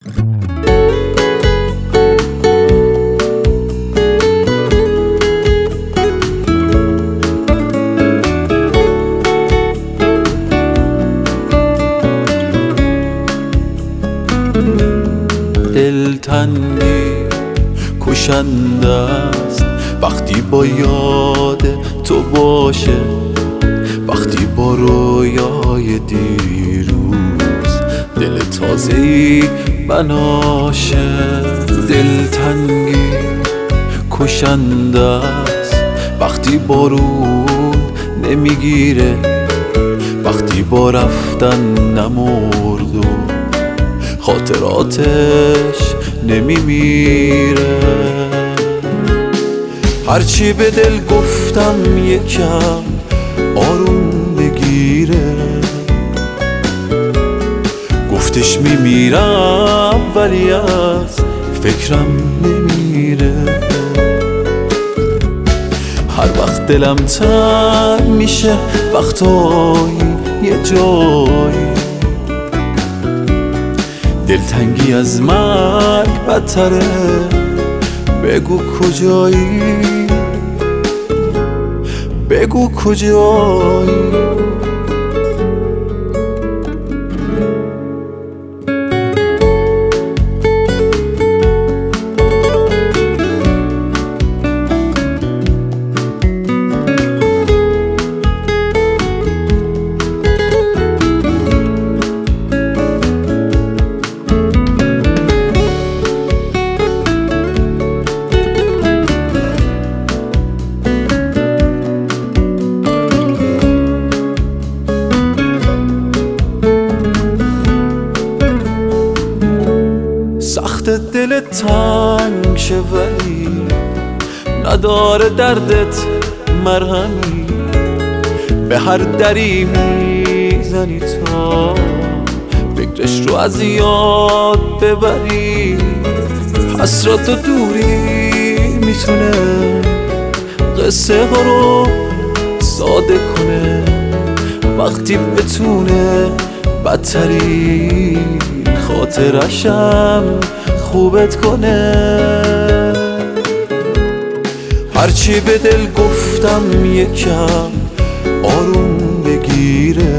دلتنگی کشنده است وقتی با یاد تو باشه، وقتی با رویای دیروز دل تازه‌ای بناشه. دلتنگی کشنده است وقتی بارون نمیگیره، وقتی با رفتن نمرد و خاطراتش نمیمیره. هرچی به دل گفتم یکم آروم بگیره، گفتش میمیرم ولی از فکرم نمیره. هر وقت دلم تنگ میشه وقتایی یه جایی، دلتنگی از مرگ بدتره، بگو کجایی، بگو کجایی. سخت دل تنگ شه ولی نداره دردت مرهمی، به هر دری میزنی تا فکرش رو از یاد ببری. حسرت و دوری میتونه قصه ها رو ساده کنه، وقتی بتونه بدترین خاطرشم خوبت کنه. هرچی به دل گفتم یکم آروم بگیره،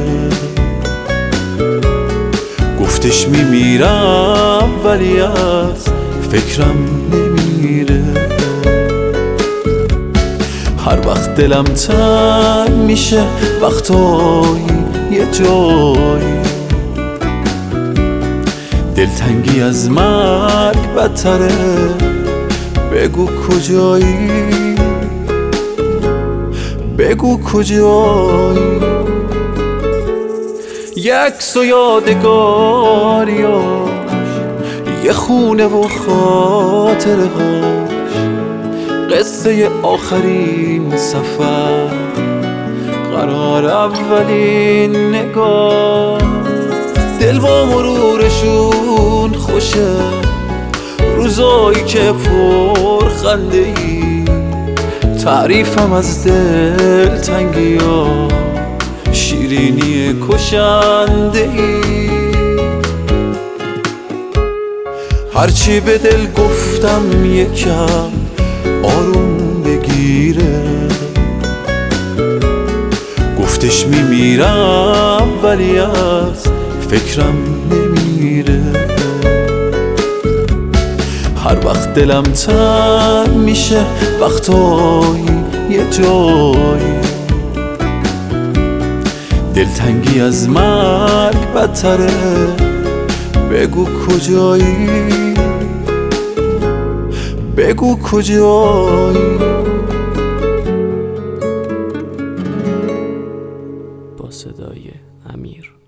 گفتش میمیرم ولی از فکرم نمیره. هر وقت دلم تنگ میشه وقتایی یه جایی، دلتنگی از مرگ بدتره، بگو کجایی، بگو کجایی. یک عکس و یادگاریاش، یه خونه و خاطره هاش، قصه آخرین سفر، قرار اولین نگاه. دل با مرورشون خوشه، روزایی که پر خنده ای، تعریفم از دل تنگی ها، شیرینی کشنده ای. هرچی به دل گفتم یکم آروم بگیره، گفتش میمیرم ولی از فکرم نمیره. هر وقت دلم تنگ میشه وقتایی یه جایی، دلتنگی از مرگ بدتره، بگو کجایی، بگو کجایی. با صدای امیر.